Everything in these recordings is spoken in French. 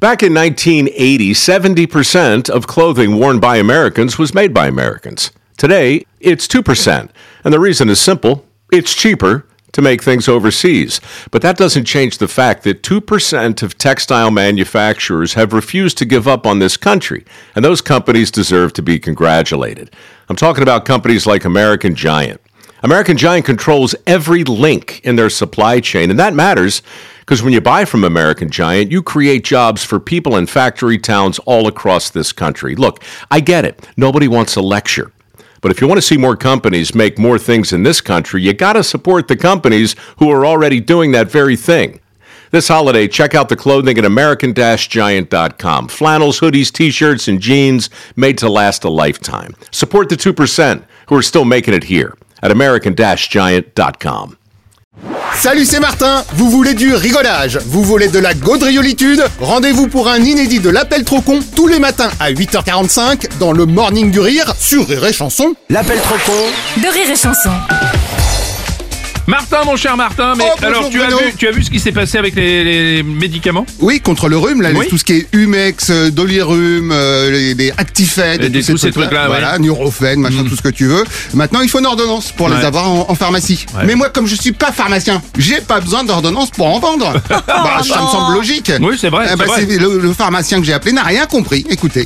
Back in 1980, 70% of clothing worn by Americans was made by Americans. Today, it's 2%. And the reason is simple. It's cheaper to make things overseas. But that doesn't change the fact that 2% of textile manufacturers have refused to give up on this country. And those companies deserve to be congratulated. I'm talking about companies like American Giant. American Giant controls every link in their supply chain, and that matters because when you buy from American Giant, you create jobs for people in factory towns all across this country. Look, I get it. Nobody wants a lecture. But if you want to see more companies make more things in this country, you got to support the companies who are already doing that very thing. This holiday, check out the clothing at American-Giant.com. Flannels, hoodies, t-shirts, and jeans made to last a lifetime. Support the 2% who are still making it here at American-Giant.com. Salut, c'est Martin. Vous voulez du rigolage? Vous voulez de la gaudriolitude? Rendez-vous pour un inédit de l'Appel trop con tous les matins à 8h45 dans le Morning du Rire sur Rire et Chanson. L'Appel trop con de Rire et Chanson. Martin, mon cher Martin, mais alors tu as vu ce qui s'est passé avec les médicaments? Oui, contre le rhume, là, oui. Tout ce qui est Humex, Dolirum, les Actifed, tous ces trucs-là, voilà, ouais. Nurofen, machin, tout ce que tu veux. Maintenant, il faut une ordonnance pour les avoir en pharmacie. Ouais. Mais moi, comme je suis pas pharmacien, j'ai pas besoin d'ordonnance pour en vendre. Ça me semble logique. Oui, c'est vrai. C'est vrai. Le pharmacien que j'ai appelé n'a rien compris. Écoutez.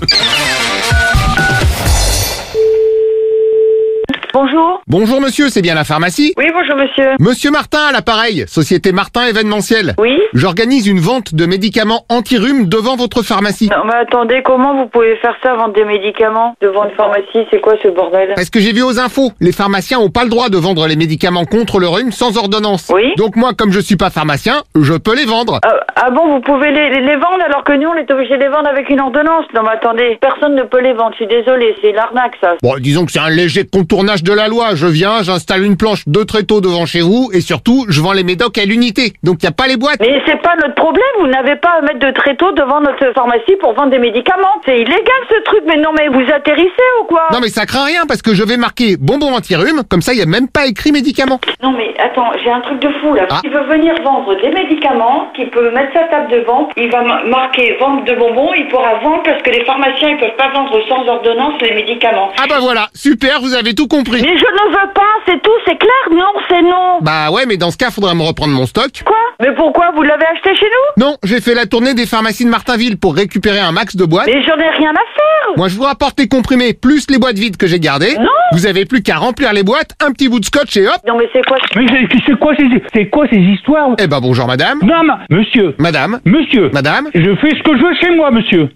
Bonjour. Bonjour monsieur, c'est bien la pharmacie? Oui, bonjour monsieur. Monsieur Martin à l'appareil, Société Martin événementiel. Oui. J'organise une vente de médicaments anti-rhume devant votre pharmacie. Non mais attendez, comment vous pouvez faire ça, vendre des médicaments devant une pharmacie? C'est quoi ce bordel? Parce que j'ai vu aux infos, les pharmaciens ont pas le droit de vendre les médicaments contre le rhume sans ordonnance. Oui. Donc moi, comme je suis pas pharmacien, je peux les vendre. Ah bon, vous pouvez les vendre alors que nous on est obligé de les vendre avec une ordonnance? Non mais attendez, personne ne peut les vendre, je suis désolé, c'est l'arnaque ça. Bon, disons que c'est un léger contournage de la loi. Je viens, j'installe une planche de tréteaux devant chez vous et surtout, je vends les médocs à l'unité. Donc y a pas les boîtes. Mais c'est pas notre problème, vous n'avez pas à mettre de tréteaux devant notre pharmacie pour vendre des médicaments. C'est illégal ce truc, mais non mais vous atterrissez ou quoi? Non mais ça craint rien parce que je vais marquer bonbon anti-rhume, comme ça y a même pas écrit médicament. Non mais attends, j'ai un truc de fou là. Ah. Il veut venir vendre des médicaments, qui peut mettre sa table de vente, il va marquer vente de bonbons, il pourra vendre parce que les pharmaciens ils peuvent pas vendre sans ordonnance les médicaments. Ah bah voilà, super, vous avez tout compris. Mais je ne veux pas, c'est tout, c'est clair, non, c'est non. Bah ouais, mais dans ce cas, faudra me reprendre mon stock. Quoi? Mais pourquoi? Vous l'avez acheté chez nous? Non, j'ai fait la tournée des pharmacies de Martinville pour récupérer un max de boîtes. Mais j'en ai rien à faire. Moi, je vous rapporte les comprimés plus les boîtes vides que j'ai gardées. Non. Vous avez plus qu'à remplir les boîtes, un petit bout de scotch et hop. Non mais c'est quoi? Mais c'est quoi ces histoires? Eh ben bonjour madame. Non, monsieur. Madame. Monsieur. Madame. Je fais ce que je veux chez moi, monsieur.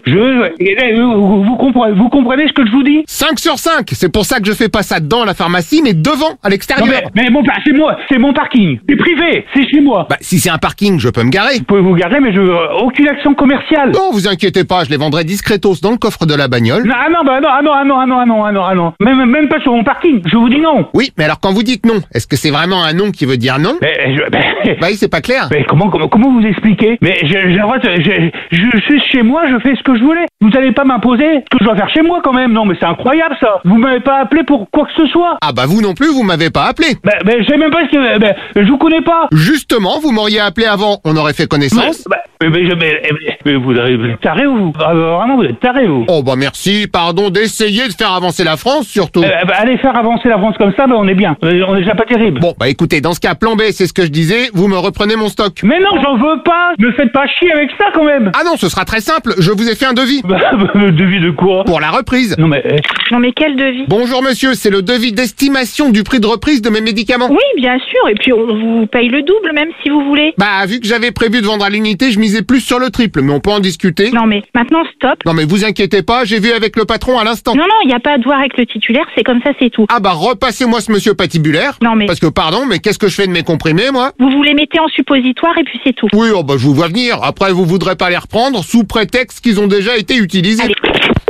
Vous comprenez ce que je vous dis? 5 sur 5. C'est pour ça que je fais pas ça dans la pharmacie, mais devant, à l'extérieur. Non mais bon, c'est mon parking. C'est privé, c'est chez moi. Bah, si c'est un parking, je peux me garer. Vous pouvez vous garder, mais je veux aucune action commerciale. Non, vous inquiétez pas, je les vendrai discretos dans le coffre de la bagnole. Non, non. Même pas sur mon parking. Je vous dis non. Oui, mais alors quand vous dites non, est-ce que c'est vraiment un non qui veut dire non? Bah oui, c'est pas clair. Mais comment vous expliquer? Mais je suis chez moi, je fais ce que je voulais. Vous allez pas m'imposer ce que je dois faire chez moi quand même. Non, mais c'est incroyable ça. Vous m'avez pas appelé pour quoi que ce soit. Ah bah vous non plus, vous m'avez pas appelé. Je sais même pas ce que... je vous connais pas. Justement, vous m'auriez appelé avant, on aurait fait connaissance. Mais vous êtes taré vous. Vraiment, vous êtes taré vous. Oh bah merci, pardon d'essayer de faire avancer la France surtout. Allez faire avancer la France comme ça, on est bien. On est déjà pas terrible. Bon bah écoutez, dans ce cas, plan B, c'est ce que je disais, vous me reprenez mon stock. Mais non, j'en veux pas. Me faites pas chier avec ça quand même. Ah non, ce sera très simple, je vous ai fait un devis. Devis de quoi? Pour la reprise. Non mais quel devis? Bonjour monsieur, c'est le devis d'estimation du prix de reprise de mes médicaments. Oui, bien sûr, et puis on vous paye le double même si vous voulez. Bah vu que j'avais prévu de vendre à l'unité, je misais plus sur le triple, mais on peut en discuter. Non mais maintenant stop. Non mais vous inquiétez pas, j'ai vu avec le patron à l'instant. Non, il n'y a pas à voir avec le titulaire, c'est comme ça, c'est tout. Ah bah repassez-moi ce monsieur patibulaire. Non mais... Parce que pardon, mais qu'est-ce que je fais de mes comprimés moi? Vous les mettez en suppositoire et puis c'est tout. Oui, oh bah je vous vois venir, après vous voudrez pas les reprendre sous prétexte qu'ils ont déjà été utilisés. Allez.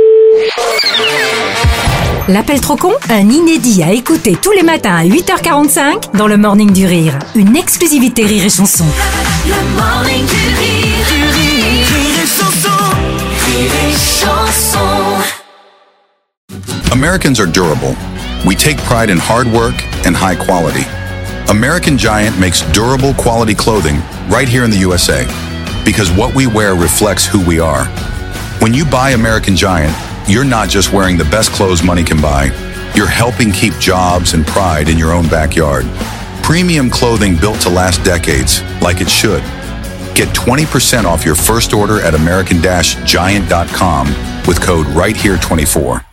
L'appel trop con, un inédit à écouter tous les matins à 8h45 dans le Morning du Rire. Une exclusivité Rire et Chanson. Le Morning du Rire, Rire et Chanson, Rire et Chanson. Americans are durable. We take pride in hard work and high quality. American Giant makes durable quality clothing right here in the USA. because what we wear reflects who we are. When you buy American Giant, you're not just wearing the best clothes money can buy. You're helping keep jobs and pride in your own backyard. Premium clothing built to last decades, like it should. Get 20% off your first order at American-Giant.com with code RightHere24.